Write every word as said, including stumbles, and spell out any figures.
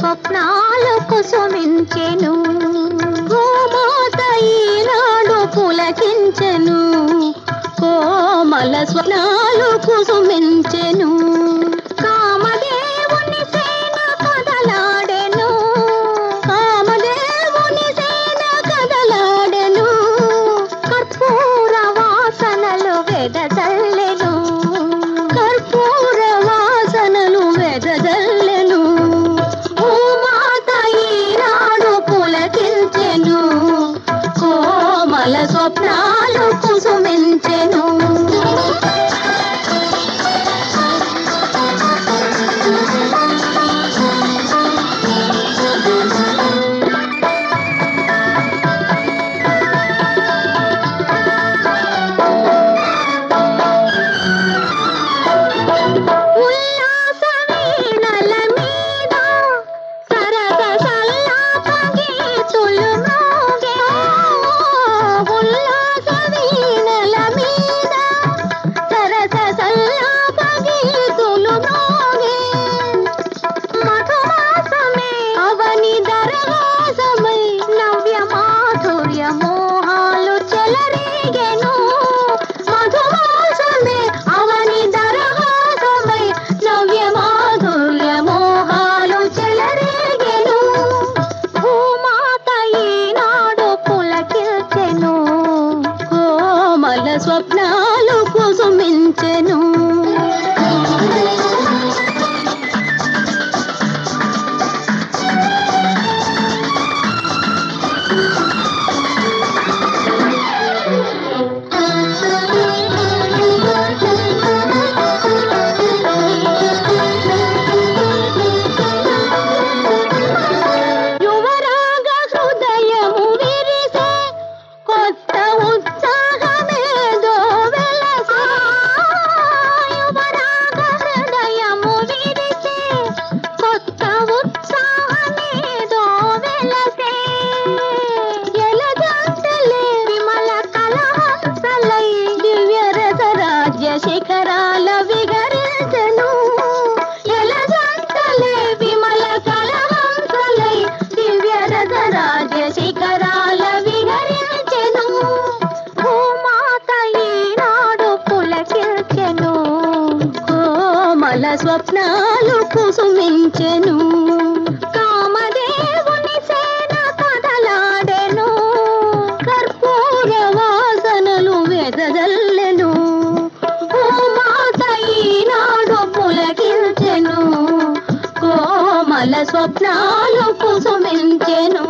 స్వప్నాలు కుసుమించెను గోమాత ఈనాడు పులకించెను కోమల స్వప్నాలు కుసుమించెను కామదేవుని సేన కదలాడెను కామదేవుని సేన కదలాడెను కర్పూర వాసనలు వెదజల్లెను కర్పూర వాసనలు వెదజల్లెను భూమాత ఈనాడు పులకించెను కోమల స్వప్నాలు కుసుమించెను స్వప్నాలు కుసుమించెను శిఖరాల విహరించెను ఎలజంటలే విమల కలహంసలై దివ్య రసరాజ్య శిఖరాల విహరించెను భూమాత ఈనాడు పులకించెను కోమల స్వప్నాలు కుసుమించెను కామదేవుని సేన కదలాడెను కర్పూర వాసనలు వెదజల్లెను పులకించెను కోమల స్వప్నాలు కుసుమించెను